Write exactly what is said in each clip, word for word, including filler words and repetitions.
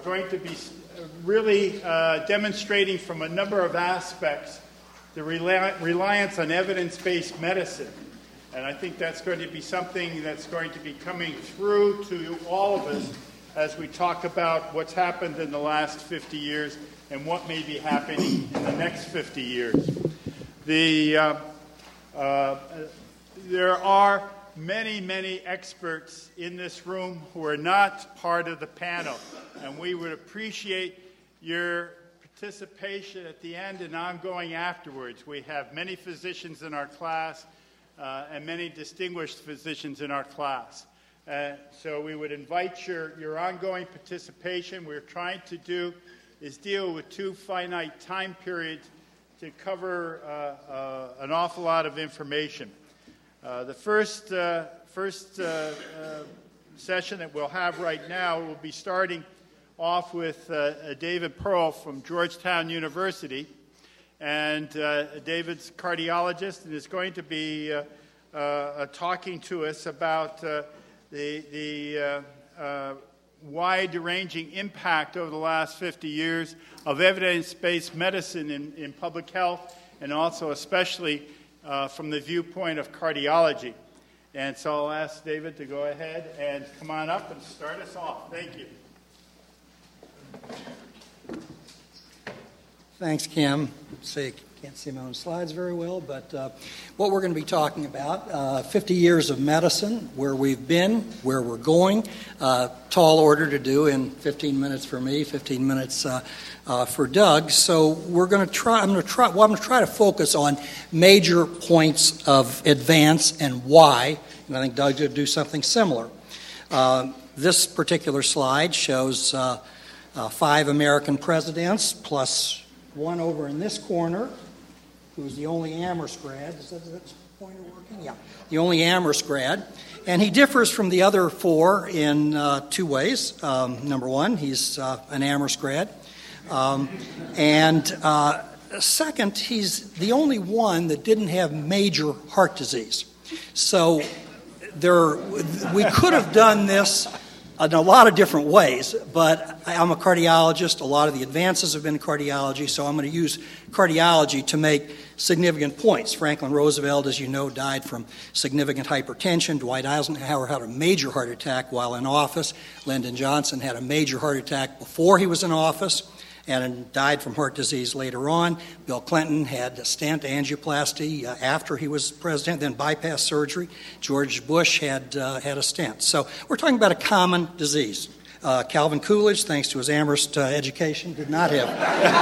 going to be really uh, demonstrating from a number of aspects the reli- reliance on evidence-based medicine. And I think that's going to be something that's going to be coming through to all of us as we talk about what's happened in the last fifty years and what may be happening in the next fifty years. The, uh, uh, there are many, many experts in this room who are not part of the panel, and we would appreciate your participation at the end and ongoing afterwards. We have many physicians in our class uh, and many distinguished physicians in our class. Uh, so we would invite your, your ongoing participation. We're trying to do is deal with two finite time periods to cover uh, uh, an awful lot of information. Uh, the first, uh, first uh, uh, session that we'll have right now will be starting off with uh, David Pearl from Georgetown University. And uh, David's a cardiologist and is going to be uh, uh, talking to us about uh, the, the uh, uh, wide-ranging impact over the last fifty years of evidence-based medicine in, in public health, and also especially uh, from the viewpoint of cardiology. And so I'll ask David to go ahead and come on up and start us off. Thank you. Thanks, Kim. See, can't see my own slides very well, but uh, what we're going to be talking about, uh, fifty years of medicine, where we've been, where we're going. Uh, tall order to do in fifteen minutes for me, fifteen minutes uh, uh, for Doug. So we're going to try. I'm going to try. Well, I'm going to try to focus on major points of advance and why. And I think Doug should do something similar. Uh, this particular slide shows uh, uh, five American presidents plus one over in this corner, who's the only Amherst grad. Is that, is that pointer working? Yeah, the only Amherst grad. And he differs from the other four in uh, two ways. Um, number one, he's uh, an Amherst grad. Um, and uh, second, he's the only one that didn't have major heart disease. So there, we could have done this in a lot of different ways, but I'm a cardiologist. A lot of the advances have been in cardiology, so I'm going to use cardiology to make significant points. Franklin Roosevelt, as you know, died from significant hypertension. Dwight Eisenhower had a major heart attack while in office. Lyndon Johnson had a major heart attack before he was in office and died from heart disease later on. Bill Clinton had a stent angioplasty uh, after he was president, then bypass surgery. George Bush had uh, had a stent. So we're talking about a common disease. Uh, Calvin Coolidge, thanks to his Amherst uh, education, did not have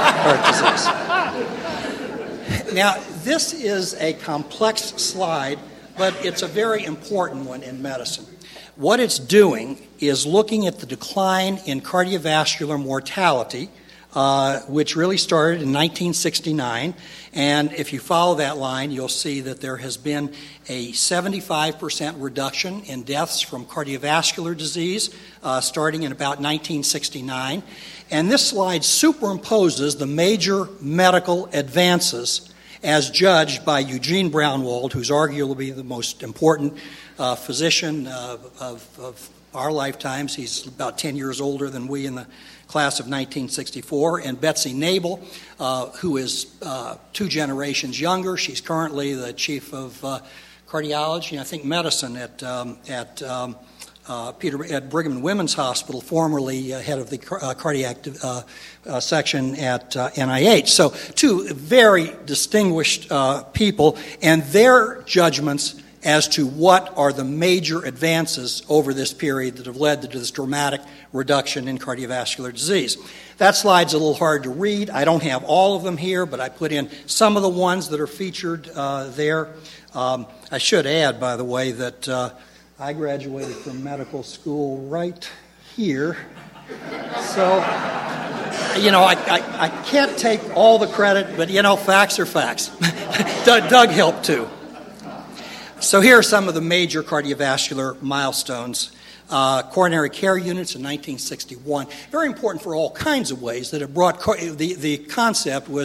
heart disease. Now, this is a complex slide, but it's a very important one in medicine. What it's doing is looking at the decline in cardiovascular mortality, Uh, which really started in nineteen sixty-nine. And if you follow that line, you'll see that there has been a seventy-five percent reduction in deaths from cardiovascular disease uh, starting in about nineteen sixty-nine. And this slide superimposes the major medical advances as judged by Eugene Braunwald, who's arguably the most important uh, physician uh, of, of our lifetimes. He's about ten years older than we in the class of nineteen sixty-four, and Betsy Nabel, uh, who is uh, two generations younger. She's currently the chief of uh, cardiology, and I think medicine at um, at um, uh, Peter at Brigham and Women's Hospital, formerly uh, head of the uh, cardiac uh, uh, section at uh, N I H. So two very distinguished uh, people, and their judgments as to what are the major advances over this period that have led to this dramatic reduction in cardiovascular disease. That slide's a little hard to read. I don't have all of them here, but I put in some of the ones that are featured uh, there. Um, I should add, by the way, that uh, I graduated from medical school right here. So, you know, I, I, I can't take all the credit, but, you know, facts are facts. Doug, Doug helped, too. So here are some of the major cardiovascular milestones. Uh, coronary care units in nineteen sixty-one. Very important for all kinds of ways that it brought, car- the, the concept was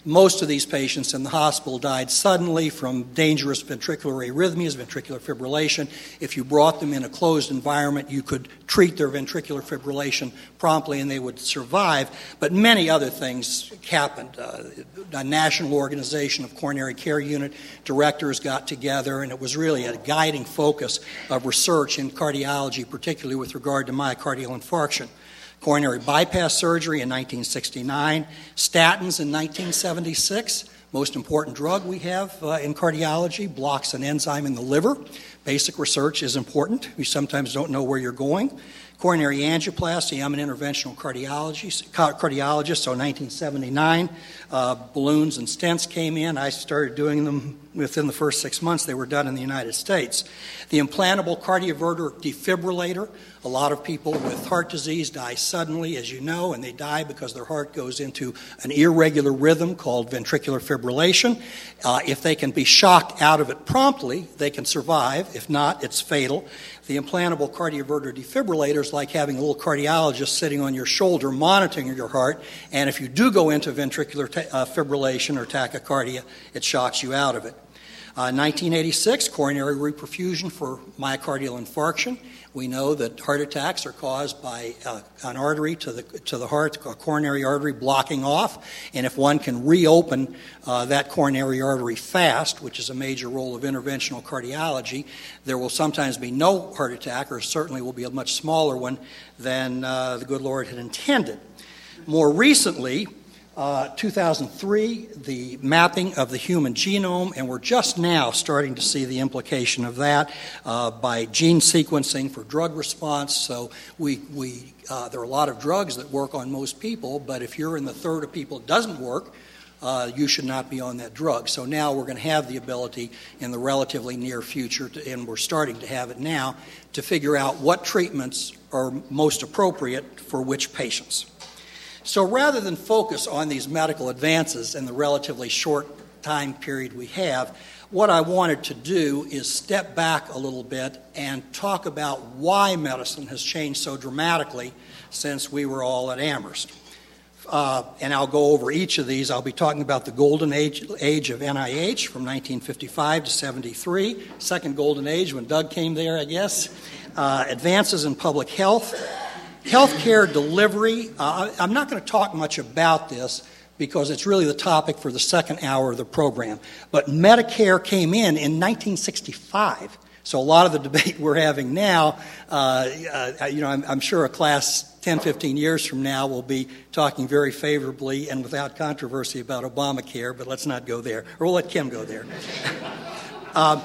Most of these patients in the hospital died suddenly from dangerous ventricular arrhythmias, ventricular fibrillation. If you brought them in a closed environment, you could treat their ventricular fibrillation promptly and they would survive. But many other things happened. Uh, a national organization of coronary care unit directors got together, and it was really a guiding focus of research in cardiology, particularly with regard to myocardial infarction. Coronary bypass surgery in nineteen sixty-nine, statins in nineteen seventy-six, most important drug we have uh, in cardiology, blocks an enzyme in the liver. Basic research is important. We sometimes don't know where you're going. Coronary angioplasty, I'm an interventional cardiologist, cardiologist so nineteen seventy-nine, uh, balloons and stents came in. I started doing them within the first six months. They were done in the United States. The implantable cardioverter defibrillator, a lot of people with heart disease die suddenly, as you know, and they die because their heart goes into an irregular rhythm called ventricular fibrillation. Uh, if they can be shocked out of it promptly, they can survive. If not, it's fatal. The implantable cardioverter defibrillator is like having a little cardiologist sitting on your shoulder monitoring your heart, and if you do go into ventricular ta- uh, fibrillation or tachycardia, it shocks you out of it. Uh, nineteen eighty-six, coronary reperfusion for myocardial infarction. We know that heart attacks are caused by uh, an artery to the to the heart, a coronary artery blocking off, and if one can reopen uh, that coronary artery fast, which is a major role of interventional cardiology, there will sometimes be no heart attack, or certainly will be a much smaller one than uh, the good Lord had intended. More recently, Uh, two thousand three, the mapping of the human genome, and we're just now starting to see the implication of that uh, by gene sequencing for drug response. So we, we uh, there are a lot of drugs that work on most people, but if you're in the third of people it doesn't work, uh, you should not be on that drug. So now we're going to have the ability in the relatively near future, to, and we're starting to have it now, to figure out what treatments are most appropriate for which patients. So rather than focus on these medical advances in the relatively short time period we have, what I wanted to do is step back a little bit and talk about why medicine has changed so dramatically since we were all at Amherst. Uh, and I'll go over each of these. I'll be talking about the golden age, age of N I H from nineteen fifty-five to seventy-three, second golden age when Doug came there, I guess, uh, advances in public health, healthcare delivery. Uh, I'm not going to talk much about this because it's really the topic for the second hour of the program. But Medicare came in in nineteen sixty-five. So a lot of the debate we're having now, uh, uh, you know, I'm, I'm sure a class ten, fifteen years from now will be talking very favorably and without controversy about Obamacare, but let's not go there. Or we'll let Kim go there. uh,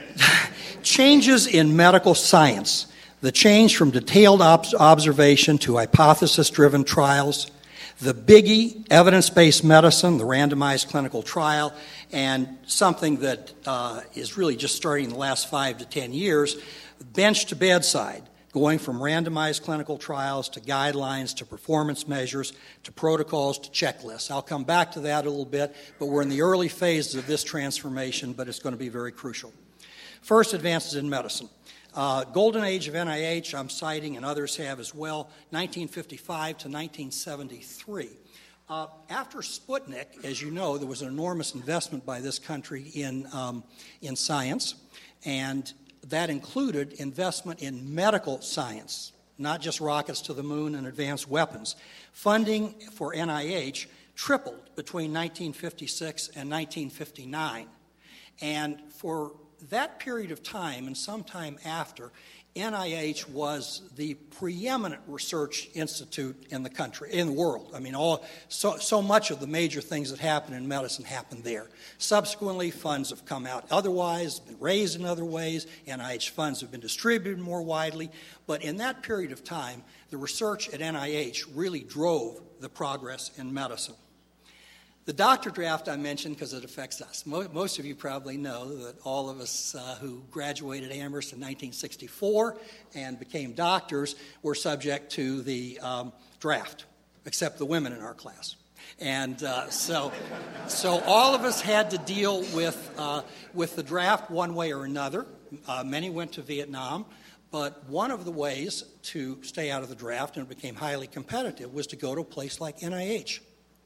changes in medical science. The change from detailed ob- observation to hypothesis-driven trials, the biggie, evidence-based medicine, the randomized clinical trial, and something that uh, is really just starting in the last five to ten years, bench to bedside, going from randomized clinical trials to guidelines to performance measures to protocols to checklists. I'll come back to that a little bit, but we're in the early phases of this transformation, but it's going to be very crucial. First, advances in medicine. Uh, golden age of N I H, I'm citing, and others have as well, nineteen fifty-five to nineteen seventy-three. Uh, after Sputnik, as you know, there was an enormous investment by this country in, um, in science, and that included investment in medical science, not just rockets to the moon and advanced weapons. Funding for N I H tripled between nineteen fifty-six and nineteen fifty-nine. And for that period of time and some time after, N I H was the preeminent research institute in the country, in the world. I mean, all so, so much of the major things that happen in medicine happened there. Subsequently, funds have come out otherwise, been raised in other ways. N I H funds have been distributed more widely. But in that period of time, the research at N I H really drove the progress in medicine. The doctor draft I mentioned because it affects us. Most of you probably know that all of us uh, who graduated Amherst in nineteen sixty-four and became doctors were subject to the um, draft, except the women in our class. And uh, so so all of us had to deal with, uh, with the draft one way or another. Uh, many went to Vietnam. But one of the ways to stay out of the draft, and it became highly competitive, was to go to a place like N I H.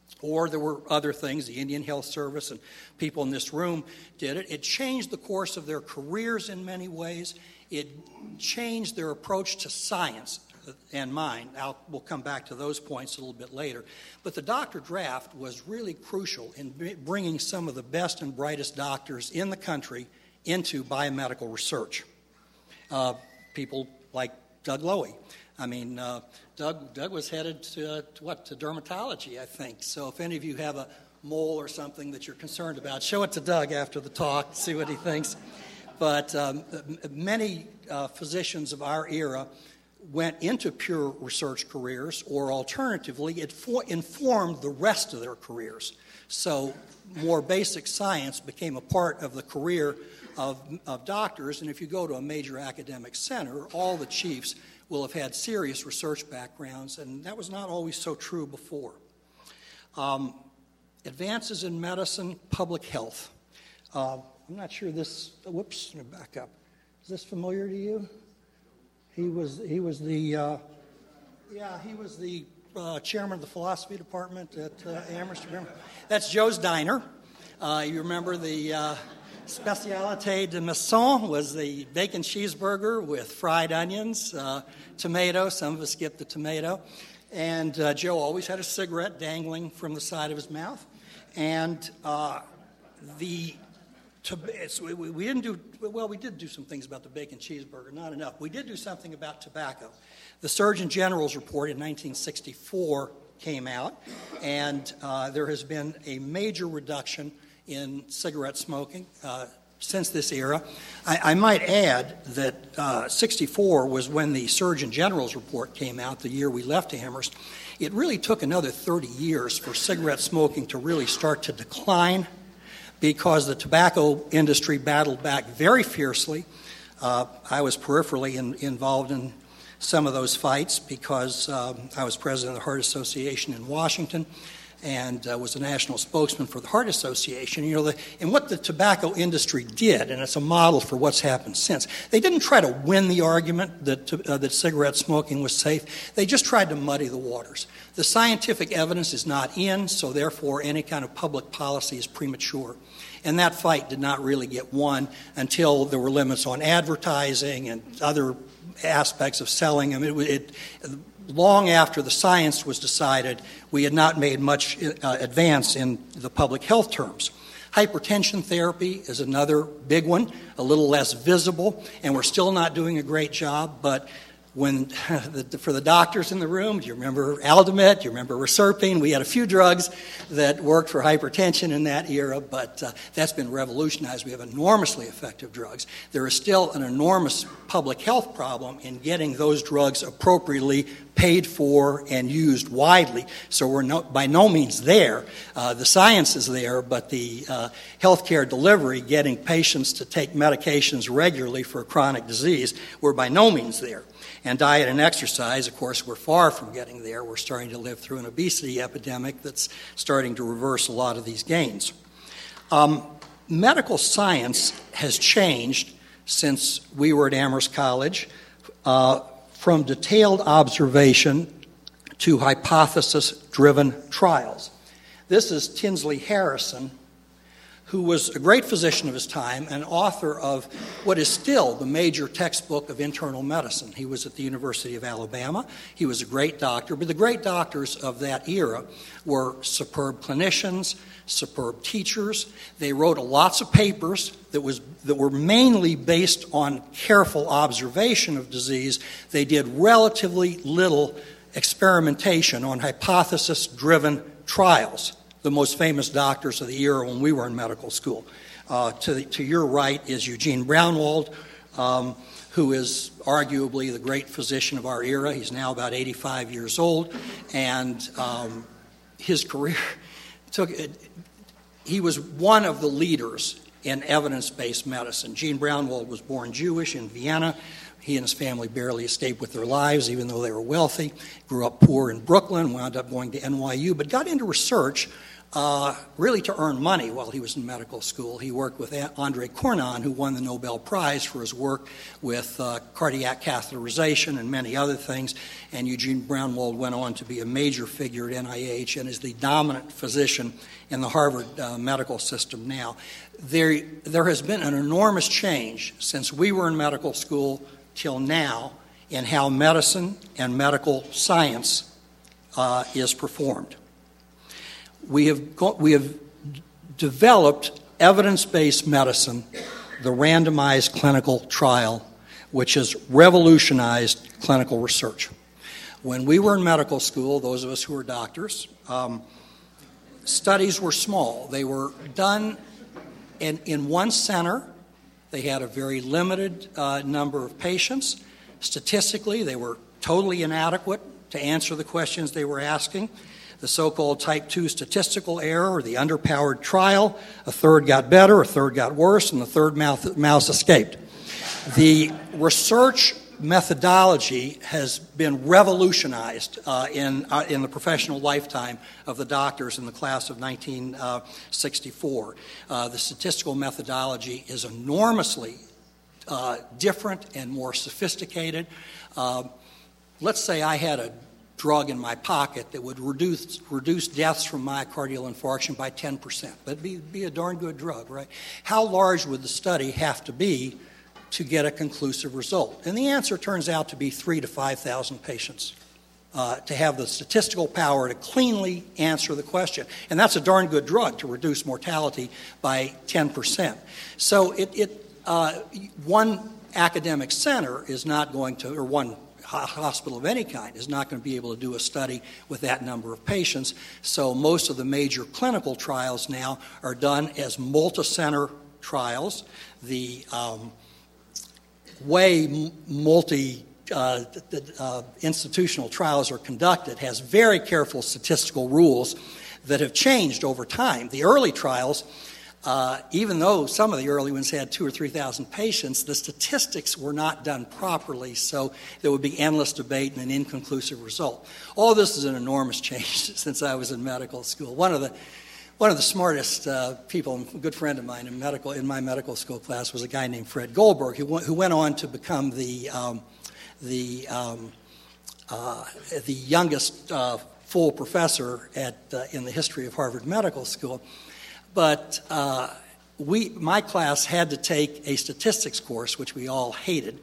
or there were other things. The Indian Health Service and people in this room did it. It changed the course of their careers in many ways. It changed their approach to science and mine. I'll, we'll come back to those points a little bit later. But the doctor draft was really crucial in bringing some of the best and brightest doctors in the country into biomedical research. Uh, people like Doug Lowy. I mean, uh, Doug, Doug was headed to, uh, to what, to dermatology, I think. So if any of you have a mole or something that you're concerned about, show it to Doug after the talk, see what he thinks. But um, many uh, physicians of our era went into pure research careers, or alternatively, it for- informed the rest of their careers. So more basic science became a part of the career of, of doctors, and if you go to a major academic center, all the chiefs will have had serious research backgrounds, and that was not always so true before. Um, advances in medicine, public health. Uh, I'm not sure this, whoops, let me back up. Is this familiar to you? He was, he was the, uh, yeah, he was the uh, chairman of the philosophy department at uh, Amherst. That's Joe's Diner. Uh, you remember the uh, Spécialité de Maison was the bacon cheeseburger with fried onions, uh, tomato. Some of us skip the tomato. And uh, Joe always had a cigarette dangling from the side of his mouth. And uh, the to, we, we didn't do, well, we did do some things about the bacon cheeseburger, not enough. We did do something about tobacco. The Surgeon General's report in nineteen sixty-four came out, and uh, there has been a major reduction in cigarette smoking uh, since this era. I, I might add that uh, sixty-four was when the Surgeon General's report came out, the year we left Amherst. It really took another thirty years for cigarette smoking to really start to decline, because the tobacco industry battled back very fiercely. Uh, I was peripherally in, involved in some of those fights because um, I was president of the Heart Association in Washington and uh, was the national spokesman for the Heart Association. You know, the, and what the tobacco industry did, and it's a model for what's happened since, they didn't try to win the argument that, uh, that cigarette smoking was safe. They just tried to muddy the waters. The scientific evidence is not in, so therefore any kind of public policy is premature. And that fight did not really get won until there were limits on advertising and other aspects of selling. I mean, it, it, long after the science was decided, we had not made much uh, advance in the public health terms. Hypertension therapy is another big one, a little less visible, and we're still not doing a great job, but when the, for the doctors in the room, do you remember Aldimet? Do you remember Reserpine? We had a few drugs that worked for hypertension in that era, but uh, that's been revolutionized. We have enormously effective drugs. There is still an enormous public health problem in getting those drugs appropriately paid for and used widely. So we're no, by no means there. Uh, the science is there, but the uh, healthcare delivery, getting patients to take medications regularly for a chronic disease, we're by no means there. And diet and exercise, of course, we're far from getting there. We're starting to live through an obesity epidemic that's starting to reverse a lot of these gains. Um, medical science has changed since we were at Amherst College, uh, from detailed observation to hypothesis-driven trials. This is Tinsley Harrison, who was a great physician of his time and author of what is still the major textbook of internal medicine. He was at the University of Alabama. He was a great doctor, but the great doctors of that era were superb clinicians, superb teachers. They wrote lots of papers that was that were mainly based on careful observation of disease. They did relatively little experimentation on hypothesis-driven trials. The most famous doctors of the era when we were in medical school. Uh, to, the, to your right is Eugene Braunwald, um, who is arguably the great physician of our era. He's now about eighty-five years old, and um, his career took it, he was one of the leaders in evidence-based medicine. Gene Braunwald was born Jewish in Vienna. He and his family barely escaped with their lives, even though they were wealthy. Grew up poor in Brooklyn, wound up going to N Y U, but got into research uh, really to earn money while he was in medical school. He worked with Andre Cournon, who won the Nobel Prize for his work with uh, cardiac catheterization and many other things. And Eugene Braunwald went on to be a major figure at N I H and is the dominant physician in the Harvard uh, medical system now. There, there has been an enormous change since we were in medical school till now in how medicine and medical science uh, is performed. We have, go, we have developed evidence-based medicine, the randomized clinical trial, which has revolutionized clinical research. When we were in medical school, those of us who were doctors, um, studies were small. They were done in, in one center. They had a very limited uh, number of patients. Statistically, they were totally inadequate to answer the questions they were asking. The so-called type two statistical error, or the underpowered trial, a third got better, a third got worse, and the third mouse escaped. The research methodology has been revolutionized uh, in, uh, in the professional lifetime of the doctors in the class of nineteen sixty-four. Uh, the statistical methodology is enormously uh, different and more sophisticated. Uh, let's say I had a drug in my pocket that would reduce reduce deaths from myocardial infarction by ten percent. That'd be, be a darn good drug, right? How large would the study have to be to get a conclusive result? And the answer turns out to be three to five thousand patients uh, to have the statistical power to cleanly answer the question. And that's a darn good drug to reduce mortality by ten percent. So it, it uh, one academic center is not going to, or one hospital of any kind is not going to be able to do a study with that number of patients. So most of the major clinical trials now are done as multi-center trials. The um, way multi uh, uh, institutional trials are conducted has very careful statistical rules that have changed over time. The early trials, Uh, even though some of the early ones had two or three thousand patients, the statistics were not done properly, so there would be endless debate and an inconclusive result. All this is an enormous change since I was in medical school. One of the one of the smartest uh, people, a good friend of mine in medical in my medical school class, was a guy named Fred Goldberg, who went, who went on to become the um, the um, uh, the youngest uh, full professor at uh, in the history of Harvard Medical School. But uh, we, my class had to take a statistics course, which we all hated.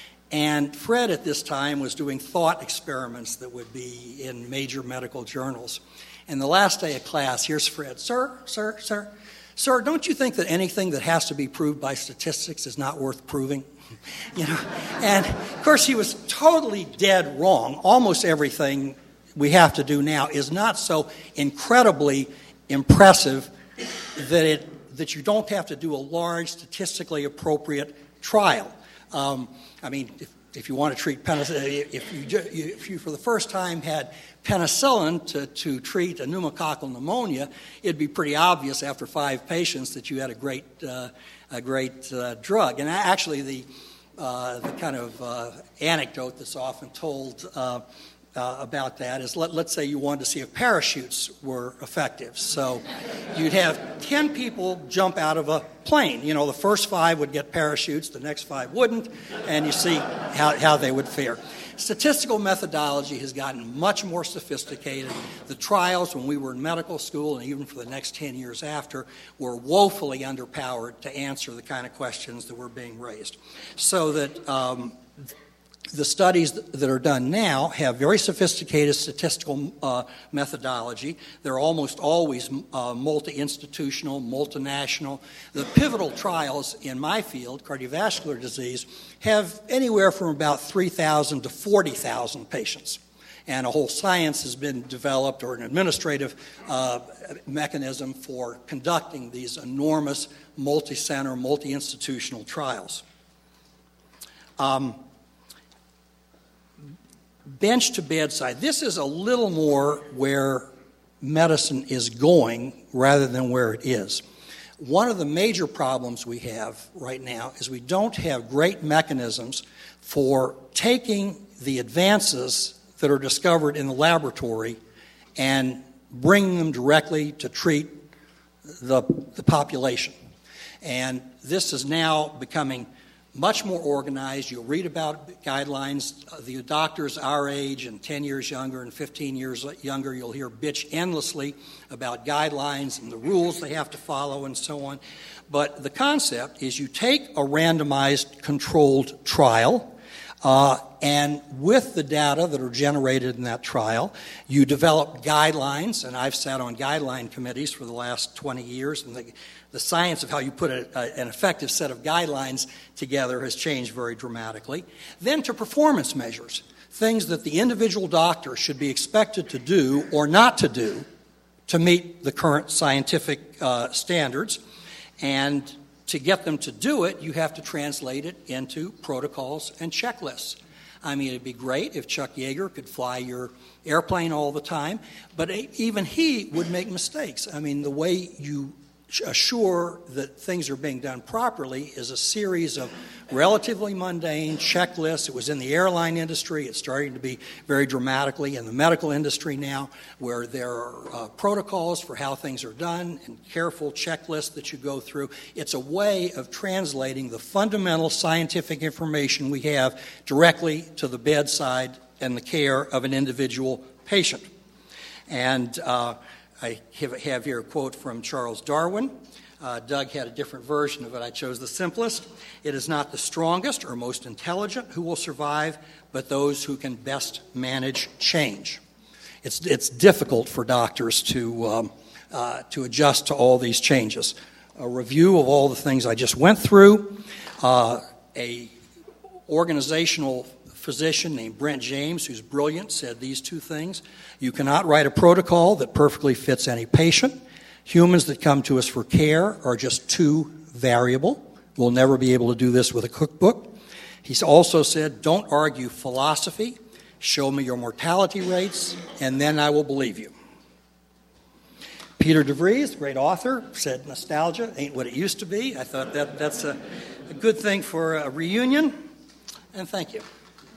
And Fred at this time was doing thought experiments that would be in major medical journals. And the last day of class, here's Fred. Sir, sir, sir, sir, don't you think that anything that has to be proved by statistics is not worth proving? You know, and of course he was totally dead wrong. Almost everything we have to do now is not so incredibly impressive that it that you don't have to do a large, statistically appropriate trial. Um, I mean, if, if you want to treat penicillin, if you, if you for the first time had penicillin to, to treat a pneumococcal pneumonia, it'd be pretty obvious after five patients that you had a great uh, a great uh, drug. And actually, the uh, the kind of uh, anecdote that's often told Uh, Uh, about that is, let, let's say you wanted to see if parachutes were effective. So you'd have ten people jump out of a plane. You know, the first five would get parachutes, the next five wouldn't, and you see how, how they would fare. Statistical methodology has gotten much more sophisticated. The trials when we were in medical school, and even for the next ten years after, were woefully underpowered to answer the kind of questions that were being raised. So that um, the studies that are done now have very sophisticated statistical uh, methodology. They're almost always uh, multi-institutional, multinational. The pivotal trials in my field, cardiovascular disease, have anywhere from about three thousand to forty thousand patients. And a whole science has been developed, or an administrative uh, mechanism for conducting these enormous multi-center, multi-institutional trials. Um, Bench to bedside. This is a little more where medicine is going rather than where it is. One of the major problems we have right now is we don't have great mechanisms for taking the advances that are discovered in the laboratory and bringing them directly to treat the, the population. And this is now becoming much more organized. You'll read about guidelines. The doctors our age and ten years younger and fifteen years younger, you'll hear bitch endlessly about guidelines and the rules they have to follow and so on. But the concept is you take a randomized controlled trial, uh, and with the data that are generated in that trial, you develop guidelines, and I've sat on guideline committees for the last twenty years, and the, the science of how you put a, a, an effective set of guidelines together has changed very dramatically. Then to performance measures, things that the individual doctor should be expected to do or not to do to meet the current scientific uh, standards. And to get them to do it, you have to translate it into protocols and checklists. I mean, it'd be great if Chuck Yeager could fly your airplane all the time, but even he would make mistakes. I mean, the way you assure that things are being done properly is a series of relatively mundane checklists. It was in the airline industry. It's starting to be very dramatically in the medical industry now, where there are uh, protocols for how things are done and careful checklists that you go through. It's a way of translating the fundamental scientific information we have directly to the bedside and the care of an individual patient. And uh, I have here a quote from Charles Darwin. Uh, Doug had a different version of it. I chose the simplest. It is not the strongest or most intelligent who will survive, but those who can best manage change. It's, it's difficult for doctors to, um, uh, to adjust to all these changes. A review of all the things I just went through, uh, a organizational physician named Brent James, who's brilliant, said these two things. You cannot write a protocol that perfectly fits any patient. Humans that come to us for care are just too variable. We'll never be able to do this with a cookbook. He's also said, don't argue philosophy. Show me your mortality rates, and then I will believe you. Peter DeVries, great author, said nostalgia ain't what it used to be. I thought that that's a, a good thing for a reunion, and thank you.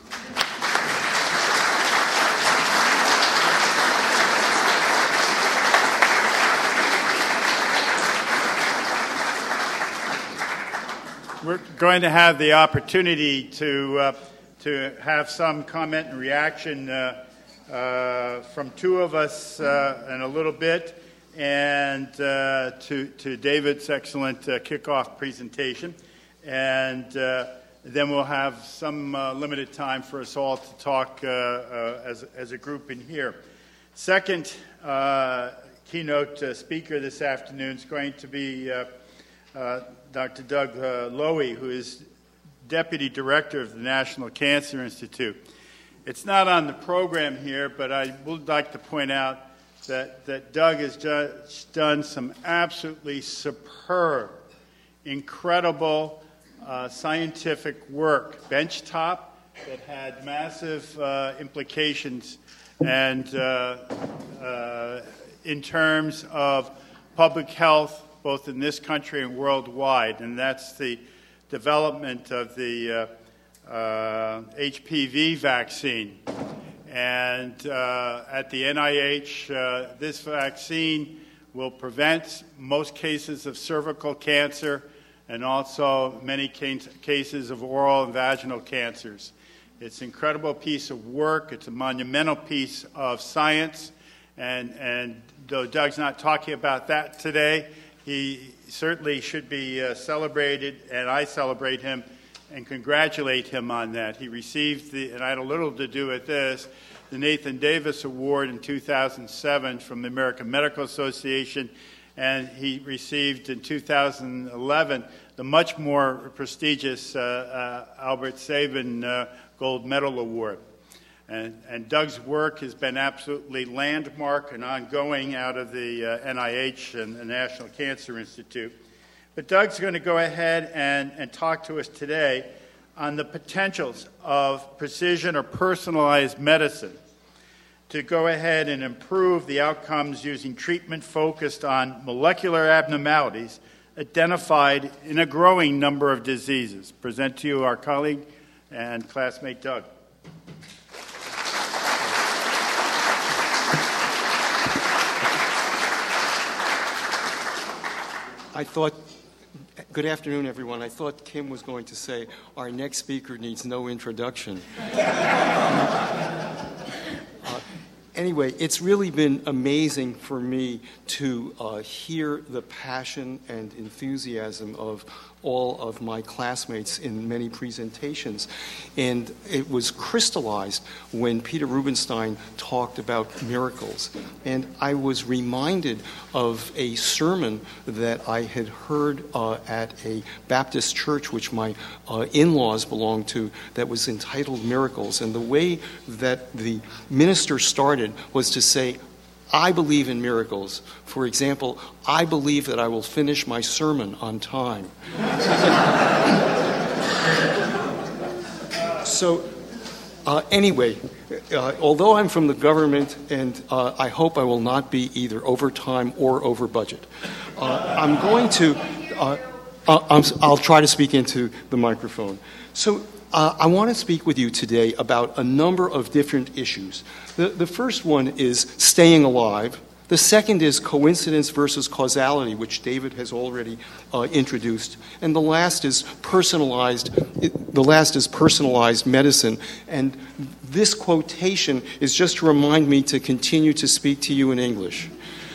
We're going to have the opportunity to uh, to have some comment and reaction uh, uh, from two of us uh, in a little bit, and uh, to to David's excellent uh, kickoff presentation, and uh, then we'll have some uh, limited time for us all to talk uh, uh, as as a group in here. Second uh, keynote uh, speaker this afternoon is going to be Uh, uh, Doctor Doug uh, Lowy, who is Deputy Director of the National Cancer Institute. It's not on the program here, but I would like to point out that, that Doug has just done some absolutely superb, incredible uh, scientific work, benchtop, that had massive uh, implications and uh, uh, in terms of public health, both in this country and worldwide, and that's the development of the uh, uh, H P V vaccine. And uh, at the N I H, uh, this vaccine will prevent most cases of cervical cancer and also many cases of oral and vaginal cancers. It's an incredible piece of work. It's a monumental piece of science. And, and though Doug's not talking about that today, he certainly should be uh, celebrated, and I celebrate him and congratulate him on that. He received, the, and I had a little to do with this, the Nathan Davis Award in two thousand seven from the American Medical Association, and he received in two thousand eleven the much more prestigious uh, uh, Albert Sabin uh, Gold Medal Award. And, and Doug's work has been absolutely landmark and ongoing out of the uh, N I H and the National Cancer Institute. But Doug's going to go ahead and, and talk to us today on the potentials of precision or personalized medicine to go ahead and improve the outcomes using treatment focused on molecular abnormalities identified in a growing number of diseases. Present to you our colleague and classmate Doug. I thought, good afternoon, everyone. I thought Kim was going to say, our next speaker needs no introduction. uh, anyway, it's really been amazing for me to uh, hear the passion and enthusiasm of all of my classmates in many presentations. And it was crystallized when Peter Rubenstein talked about miracles. And I was reminded of a sermon that I had heard uh, at a Baptist church, which my uh, in-laws belonged to, that was entitled Miracles. And the way that the minister started was to say, I believe in miracles. For example, I believe that I will finish my sermon on time. So, uh, anyway, uh, although I'm from the government, and uh, I hope I will not be either over time or over budget, uh, I'm going to, uh, uh, I'll try to speak into the microphone. So, Uh, I want to speak with you today about a number of different issues. The, the first one is staying alive. The second is coincidence versus causality, which David has already uh, introduced. And the last is personalized. The last is personalized medicine. And this quotation is just to remind me to continue to speak to you in English.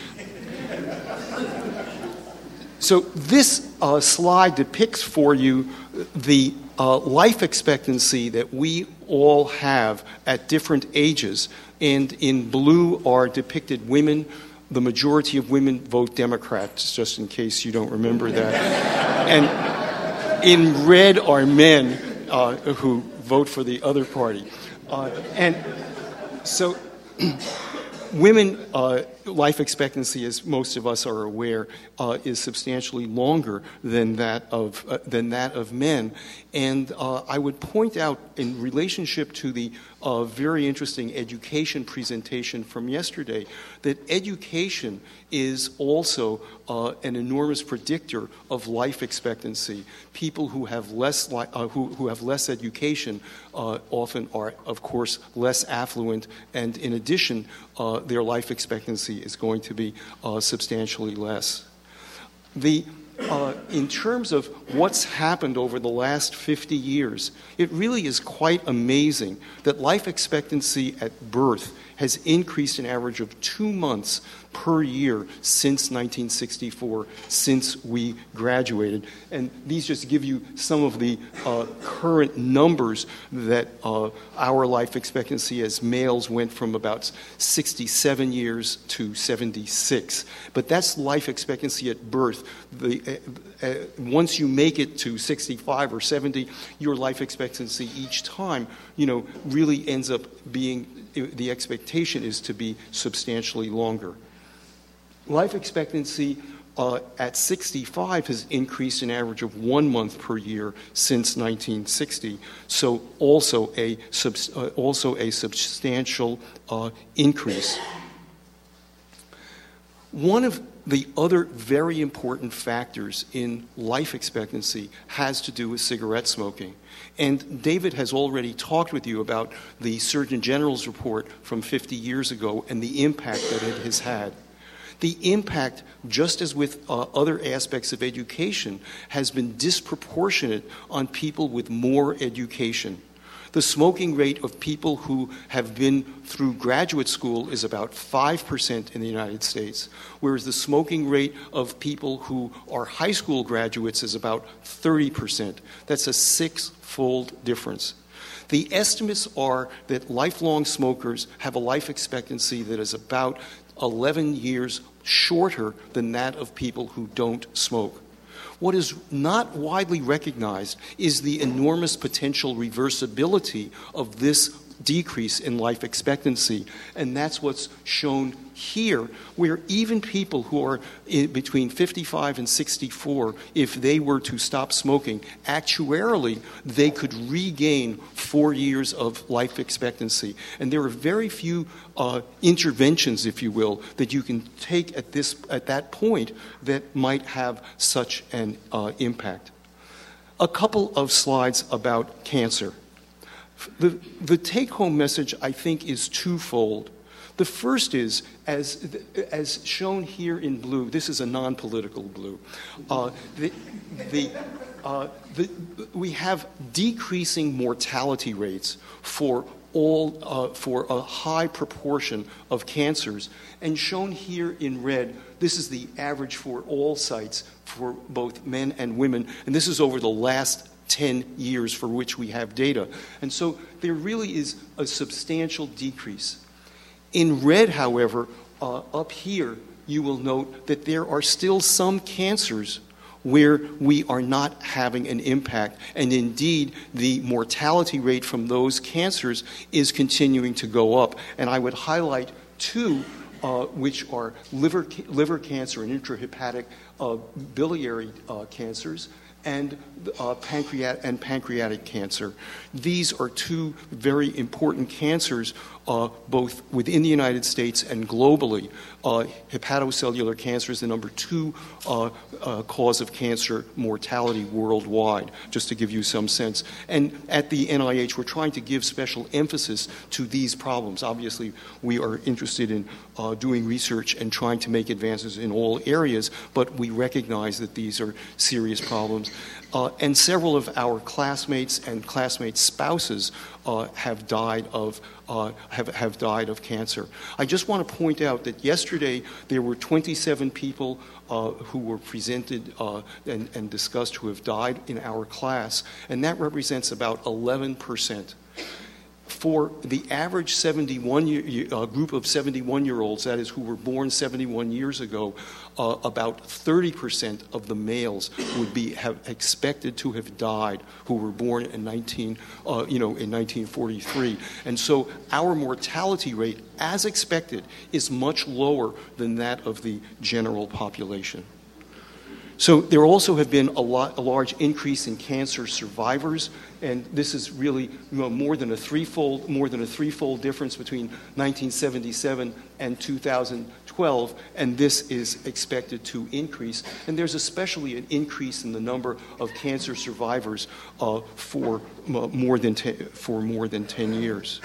So this uh, slide depicts for you the uh, life expectancy that we all have at different ages. And in blue are depicted women. The majority of women vote Democrats, just in case you don't remember that. And in red are men uh, who vote for the other party. Uh, and so women, uh, life expectancy, as most of us are aware, uh, is substantially longer than that of uh, than that of men. And uh, I would point out, in relationship to the uh, very interesting education presentation from yesterday, that education is also uh, an enormous predictor of life expectancy. People who have less li- uh, who who have less education uh, often are, of course, less affluent, and in addition, uh, their life expectancy is going to be uh, substantially less. The uh, in terms of what's happened over the last fifty years, it really is quite amazing that life expectancy at birth has increased an average of two months per year since nineteen sixty-four, since we graduated. And these just give you some of the uh, current numbers that uh, our life expectancy as males went from about sixty-seven years to seventy-six. But that's life expectancy at birth. The, uh, uh, once you make it to sixty-five or seventy, your life expectancy each time, you know, really ends up being, the expectation is to be substantially longer. Life expectancy uh, at sixty-five has increased an average of one month per year since nineteen sixty, so also a, subs- uh, also a substantial uh, increase. One of the other very important factors in life expectancy has to do with cigarette smoking. And David has already talked with you about the Surgeon General's report from fifty years ago and the impact that it has had. The impact, just as with uh, other aspects of education, has been disproportionate on people with more education. The smoking rate of people who have been through graduate school is about five percent in the United States, whereas the smoking rate of people who are high school graduates is about thirty percent. That's a six-fold difference. The estimates are that lifelong smokers have a life expectancy that is about eleven years shorter than that of people who don't smoke. What is not widely recognized is the enormous potential reversibility of this decrease in life expectancy. And that's what's shown here, where even people who are in between fifty-five and sixty-four, if they were to stop smoking, actuarially, they could regain four years of life expectancy. And there are very few uh, interventions, if you will, that you can take at this at that point that might have such an uh, impact. A couple of slides about cancer. The, the take-home message, I think, is twofold. The first is, as, as shown here in blue, this is a non-political blue, uh, the, the, uh, the, we have decreasing mortality rates for all uh, for a high proportion of cancers. And shown here in red, this is the average for all sites for both men and women, and this is over the last ten years for which we have data. And so there really is a substantial decrease. In red, however, uh, up here, you will note that there are still some cancers where we are not having an impact. And indeed, the mortality rate from those cancers is continuing to go up. And I would highlight two, uh, which are liver, liver cancer and intrahepatic uh, biliary uh, cancers, and uh, pancreatic and pancreatic cancer. These are two very important cancers, uh, both within the United States and globally. Uh, hepatocellular cancer is the number two uh, uh, cause of cancer mortality worldwide, just to give you some sense. And at the N I H, we're trying to give special emphasis to these problems. Obviously, we are interested in uh, doing research and trying to make advances in all areas, but we recognize that these are serious problems. Uh, and several of our classmates and classmates' spouses uh, have died of uh, have have died of cancer. I just want to point out that yesterday there were twenty-seven people uh, who were presented uh, and, and discussed who have died in our class, and that represents about eleven percent. For the average seventy-one year, uh, group of seventy-one-year-olds, that is, who were born seventy-one years ago, uh, about thirty percent of the males would be have expected to have died who were born in nineteen, uh, you know, in nineteen forty-three. And so our mortality rate, as expected, is much lower than that of the general population. So there also have been a, lot, a large increase in cancer survivors, and this is really you know, more than a threefold, more than a threefold difference between nineteen seventy-seven and two thousand twelve, and this is expected to increase. And there's especially an increase in the number of cancer survivors uh, for uh, more than ten, for more than ten years.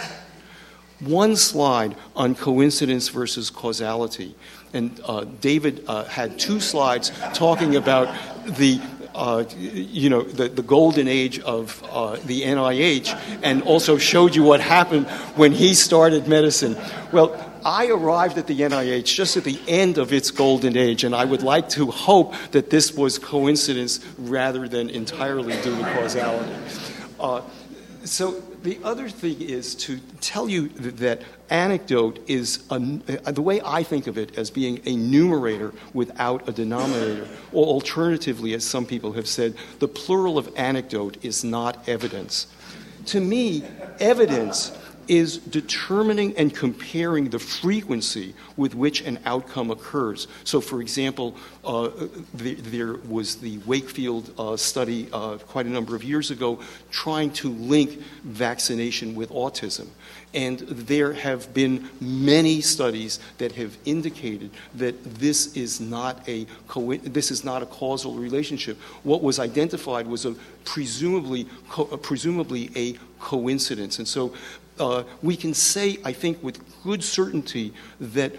One slide on coincidence versus causality. And uh, David uh, had two slides talking about the, uh, you know, the, the golden age of uh, the N I H, and also showed you what happened when he started medicine. Well, I arrived at the N I H just at the end of its golden age, and I would like to hope that this was coincidence rather than entirely due to causality. Uh, so the other thing is to tell you that anecdote is, a, the way I think of it, as being a numerator without a denominator, or alternatively, as some people have said, the plural of anecdote is not evidence. To me, evidence is determining and comparing the frequency with which an outcome occurs. So, for example, uh, the, there was the Wakefield uh, study uh, quite a number of years ago trying to link vaccination with autism. And there have been many studies that have indicated that this is not a co- this is not a causal relationship. What was identified was a presumably co- presumably a coincidence. And so uh, we can say, I think, with good certainty that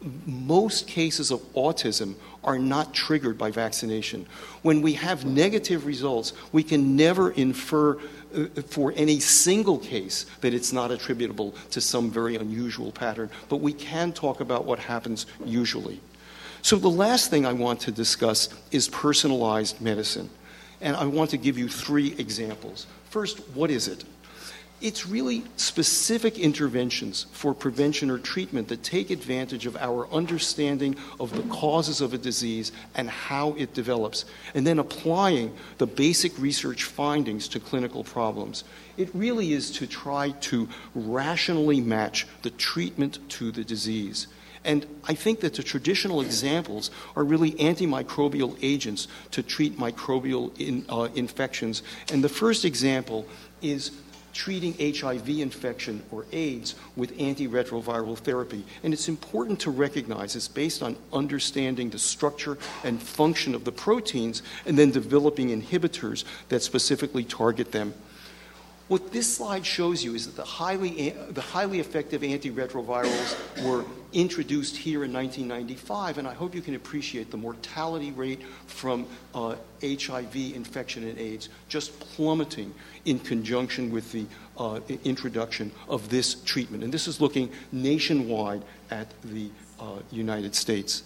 most cases of autism are not triggered by vaccination. When we have negative results, we can never infer uh, for any single case that it's not attributable to some very unusual pattern, but we can talk about what happens usually. So the last thing I want to discuss is personalized medicine. And I want to give you three examples. First, what is it? It's really specific interventions for prevention or treatment that take advantage of our understanding of the causes of a disease and how it develops, and then applying the basic research findings to clinical problems. It really is to try to rationally match the treatment to the disease. And I think that the traditional examples are really antimicrobial agents to treat microbial in, uh, infections. And the first example is treating H I V infection or AIDS with antiretroviral therapy. And it's important to recognize it's based on understanding the structure and function of the proteins and then developing inhibitors that specifically target them. What this slide shows you is that the highly, the highly effective antiretrovirals were introduced here in nineteen ninety-five, and I hope you can appreciate the mortality rate from uh, H I V infection and AIDS just plummeting in conjunction with the uh, introduction of this treatment. And this is looking nationwide at the uh, United States.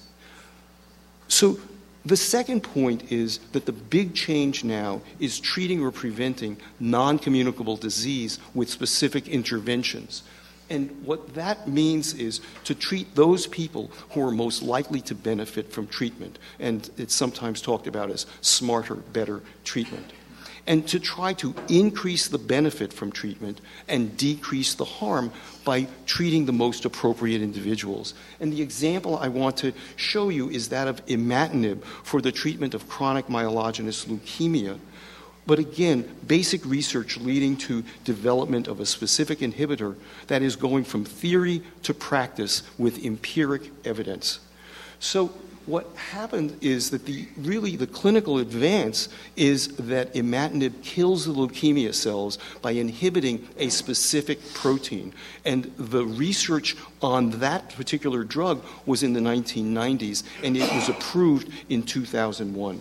So the second point is that the big change now is treating or preventing non-communicable disease with specific interventions. And what that means is to treat those people who are most likely to benefit from treatment. And it's sometimes talked about as smarter, better treatment. And to try to increase the benefit from treatment and decrease the harm by treating the most appropriate individuals. And the example I want to show you is that of imatinib for the treatment of chronic myelogenous leukemia. But again, basic research leading to development of a specific inhibitor that is going from theory to practice with empiric evidence. So what happened is that the really the clinical advance is that imatinib kills the leukemia cells by inhibiting a specific protein. And the research on that particular drug was in the nineteen nineties, and it was approved in two thousand one.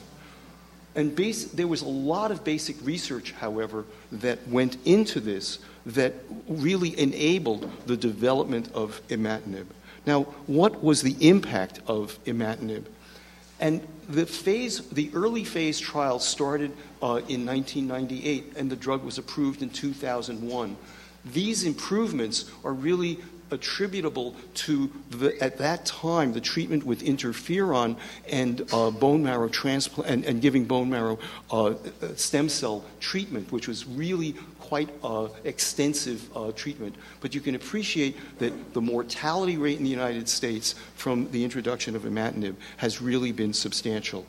And base, there was a lot of basic research, however, that went into this that really enabled the development of imatinib. Now, what was the impact of imatinib? And the phase, the early phase trial started uh, in nineteen ninety-eight, and the drug was approved in two thousand one. These improvements are really attributable to, the, at that time, the treatment with interferon and uh, bone marrow transplant and, and giving bone marrow uh, stem cell treatment, which was really quite uh, extensive uh, treatment. But you can appreciate that the mortality rate in the United States from the introduction of imatinib has really been substantial.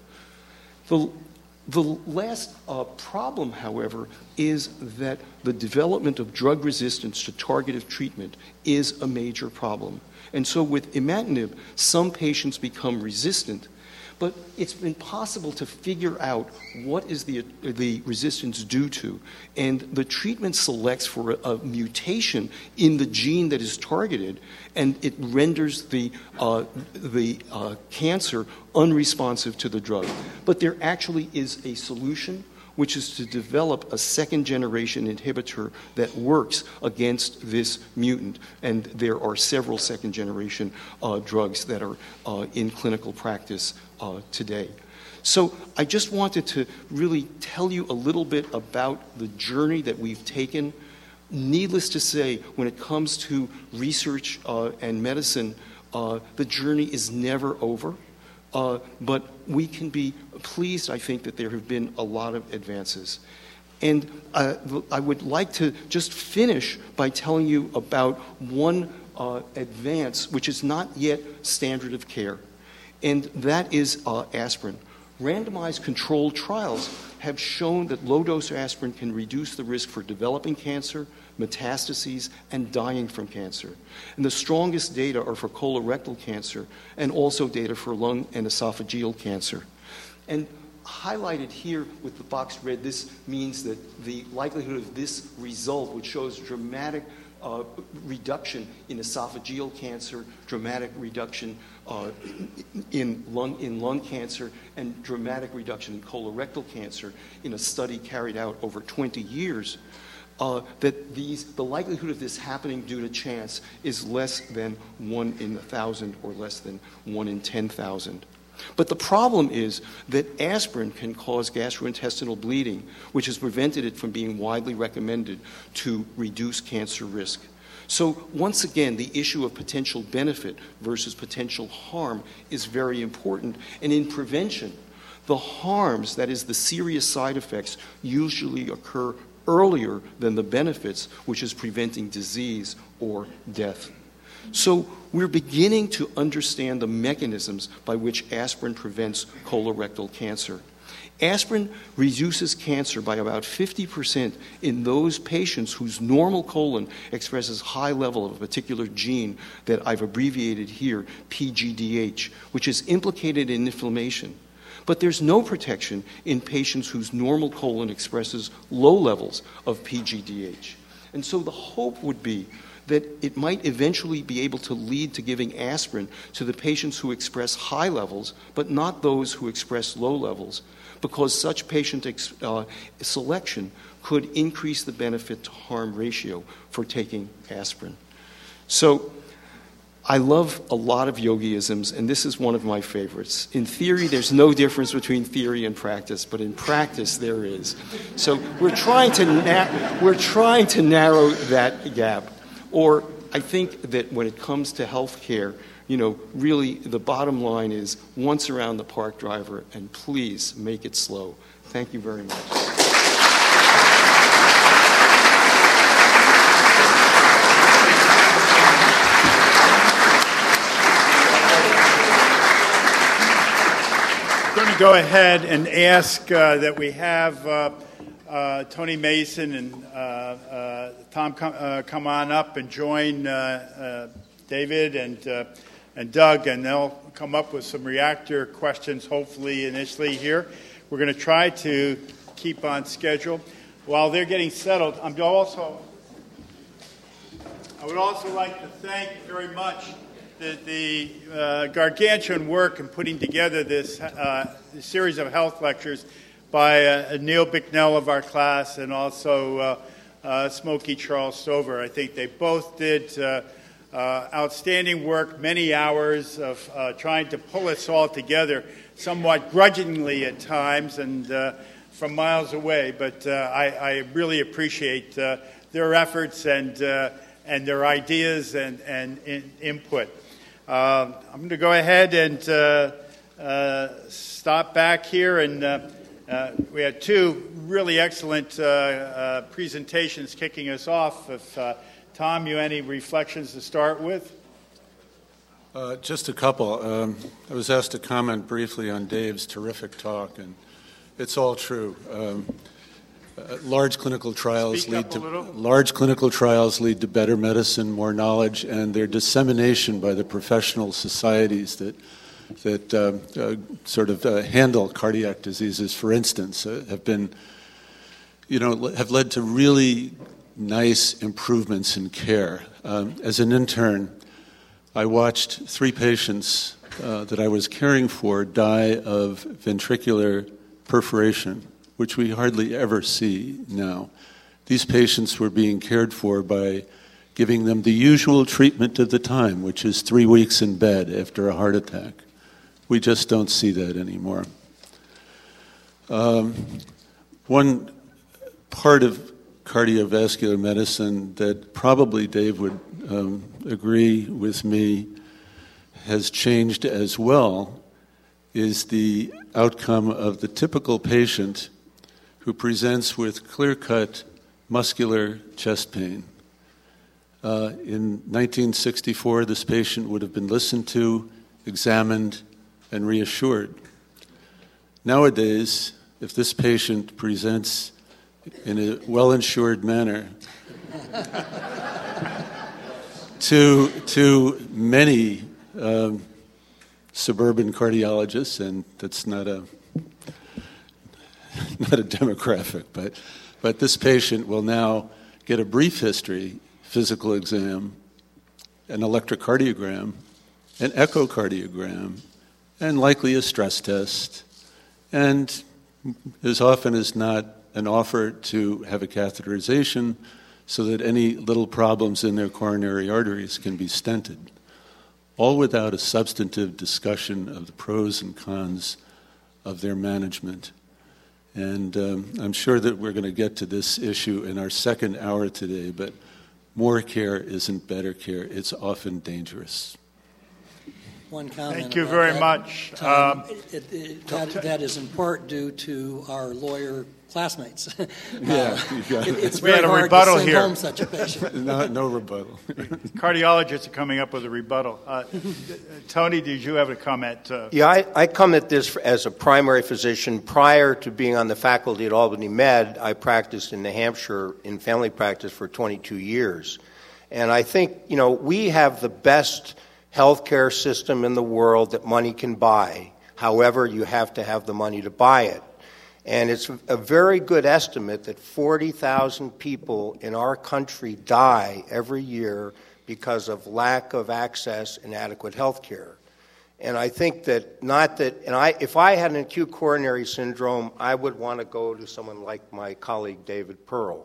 The, the last uh, problem, however, is that the development of drug resistance to targeted treatment is a major problem. And so with imatinib, some patients become resistant, but it's been possible to figure out what is the, the resistance due to. And the treatment selects for a, a mutation in the gene that is targeted, and it renders the, uh, the uh, cancer unresponsive to the drug. But there actually is a solution, which is to develop a second-generation inhibitor that works against this mutant. And there are several second-generation uh, drugs that are uh, in clinical practice uh, today. So I just wanted to really tell you a little bit about the journey that we've taken. Needless to say, when it comes to research uh, and medicine, uh, the journey is never over. Uh, but we can be pleased, I think, that there have been a lot of advances. And uh, I would like to just finish by telling you about one uh, advance, which is not yet standard of care, and that is uh, aspirin. Randomized controlled trials have shown that low-dose aspirin can reduce the risk for developing cancer, metastases, and dying from cancer. And the strongest data are for colorectal cancer and also data for lung and esophageal cancer. And highlighted here with the box red, this means that the likelihood of this result, which shows dramatic uh, reduction in esophageal cancer, dramatic reduction uh, in lung in lung cancer, and dramatic reduction in colorectal cancer in a study carried out over twenty years, uh, that these the likelihood of this happening due to chance is less than one in a thousand or less than one in ten thousand. But the problem is that aspirin can cause gastrointestinal bleeding, which has prevented it from being widely recommended to reduce cancer risk. So once again, the issue of potential benefit versus potential harm is very important. And in prevention, the harms, that is the serious side effects, usually occur earlier than the benefits, which is preventing disease or death. So we're beginning to understand the mechanisms by which aspirin prevents colorectal cancer. Aspirin reduces cancer by about fifty percent in those patients whose normal colon expresses high level of a particular gene that I've abbreviated here, P G D H, which is implicated in inflammation. But there's no protection in patients whose normal colon expresses low levels of P G D H. And so the hope would be that it might eventually be able to lead to giving aspirin to the patients who express high levels, but not those who express low levels, because such patient ex- uh, selection could increase the benefit to harm ratio for taking aspirin. So I love a lot of yogiisms, and this is one of my favorites. In theory, there's no difference between theory and practice, but in practice, there is. So we're trying to na- we're trying to narrow that gap. Or I think that when it comes to health care, you know, really the bottom line is once around the park driver, and please make it slow. Thank you very much. I'm going to go ahead and ask uh, that we have uh, uh, Tony Mason and uh, uh, Tom come, uh, come on up and join uh, uh, David and uh, and Doug, and they'll come up with some reactor questions, hopefully initially here. We're going to try to keep on schedule. While they're getting settled, I'm also I would also like to thank very much the, the uh, gargantuan work in putting together this uh, series of health lectures by uh, Neil Bicknell of our class and also uh, uh, Smokey Charles Stover. I think they both did uh, uh, outstanding work, many hours of uh, trying to pull us all together, somewhat grudgingly at times and uh, from miles away. But uh, I, I really appreciate uh, their efforts and uh, and their ideas and, and in, input. Uh, I'm going to go ahead and uh, uh, stop back here. And uh, uh, we had two really excellent uh, uh, presentations kicking us off. If uh, Tom, you any reflections to start with? Uh, just a couple. Um, I was asked to comment briefly on Dave's terrific talk, and it's all true. Um, Uh, large clinical trials Speak lead up to a little. large clinical trials lead to better medicine, more knowledge, and their dissemination by the professional societies that that uh, uh, sort of uh, handle cardiac diseases, for instance, uh, have been, you know, have led to really nice improvements in care. Um, as an intern, I watched three patients uh, that I was caring for die of ventricular perforation, which we hardly ever see now. These patients were being cared for by giving them the usual treatment of the time, which is three weeks in bed after a heart attack. We just don't see that anymore. Um, one part of cardiovascular medicine that probably Dave would um, agree with me has changed as well is the outcome of the typical patient who presents with clear-cut muscular chest pain. Uh, in nineteen sixty-four, this patient would have been listened to, examined, and reassured. Nowadays, if this patient presents in a well-insured manner to, to many um, suburban cardiologists, and that's not a not a demographic, but but this patient will now get a brief history, physical exam, an electrocardiogram, an echocardiogram, and likely a stress test, and as often as not, an offer to have a catheterization so that any little problems in their coronary arteries can be stented, all without a substantive discussion of the pros and cons of their management. And um, I'm sure that we're going to get to this issue in our second hour today, but more care isn't better care. It's often dangerous. One comment. Thank you about very that, much. Tom. Um, it, it, that, that is in part due to our lawyer classmates. Yeah, uh, you got it, it. it's We very had a hard rebuttal to send here. home such a patient. no, no rebuttal. Cardiologists are coming up with a rebuttal. Uh, Tony, did you have a comment? Uh, Yeah, I, I come at this as a primary physician. Prior to being on the faculty at Albany Med, I practiced in New Hampshire in family practice for twenty-two years. And I think, you know, we have the best healthcare system in the world that money can buy. However, you have to have the money to buy it. And it's a very good estimate that forty thousand people in our country die every year because of lack of access and adequate health care. And I think that not that, and I, if I had an acute coronary syndrome, I would want to go to someone like my colleague David Pearl.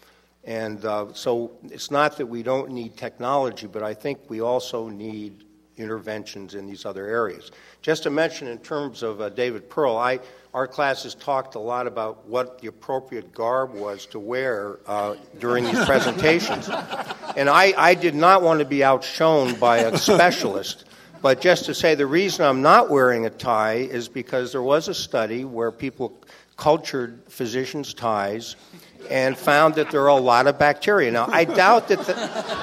And uh, so it's not that we don't need technology, but I think we also need interventions in these other areas. Just to mention in terms of uh, David Pearl, I, our classes talked a lot about what the appropriate garb was to wear uh, during these presentations. And I, I did not want to be outshone by a specialist, but just to say the reason I'm not wearing a tie is because there was a study where people cultured physicians' ties and found that there are a lot of bacteria. Now, I doubt that the,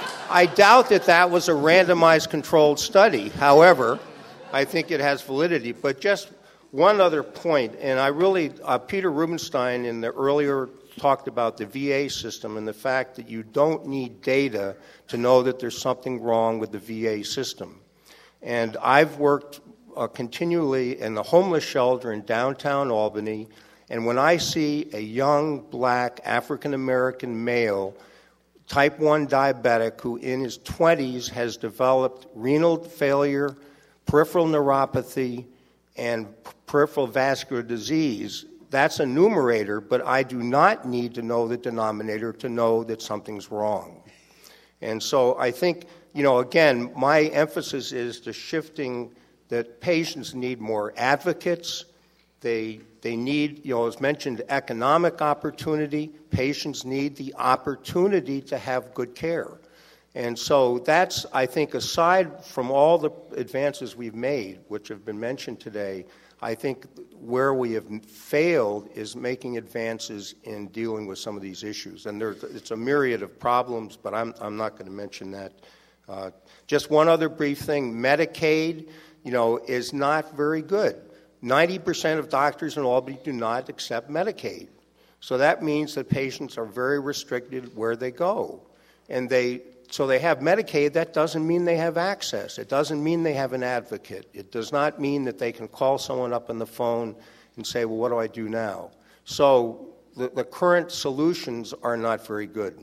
I doubt that that was a randomized controlled study. However, I think it has validity. But just one other point, and I really, uh, Peter Rubenstein in the earlier talked about the V A system and the fact that you don't need data to know that there's something wrong with the V A system. And I've worked uh, continually in the homeless shelter in downtown Albany, and when I see a young, black, African-American male, type one diabetic, who in his twenties has developed renal failure, peripheral neuropathy, and peripheral vascular disease, that's a numerator, but I do not need to know the denominator to know that something's wrong. And so I think, you know, again, my emphasis is to shifting that patients need more advocates. They they need, you know, as mentioned, economic opportunity. Patients need the opportunity to have good care. And so that's, I think, aside from all the advances we've made, which have been mentioned today, I think where we have failed is making advances in dealing with some of these issues. And there's, it's a myriad of problems, but I'm, I'm not going to mention that. Uh, just one other brief thing, Medicaid, you know, is not very good. ninety percent of doctors in Albany do not accept Medicaid. So that means that patients are very restricted where they go. And they, so they have Medicaid, that doesn't mean they have access. It doesn't mean they have an advocate. It does not mean that they can call someone up on the phone and say, well, what do I do now? So the, the current solutions are not very good.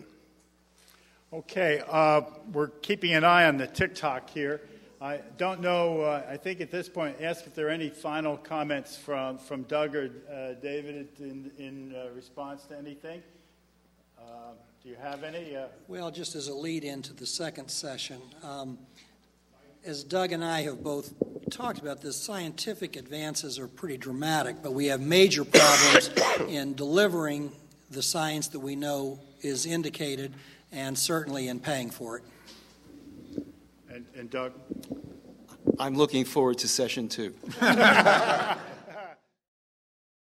Okay, uh, we're keeping an eye on the TikTok here. I don't know, uh, I think at this point, ask if there are any final comments from, from Doug or uh, David in, in uh, response to anything. Uh, do you have any? Uh... Well, just as a lead into the second session, um, as Doug and I have both talked about, the scientific advances are pretty dramatic, but we have major problems in delivering the science that we know is indicated and certainly in paying for it. And, and Doug? I'm looking forward to session two.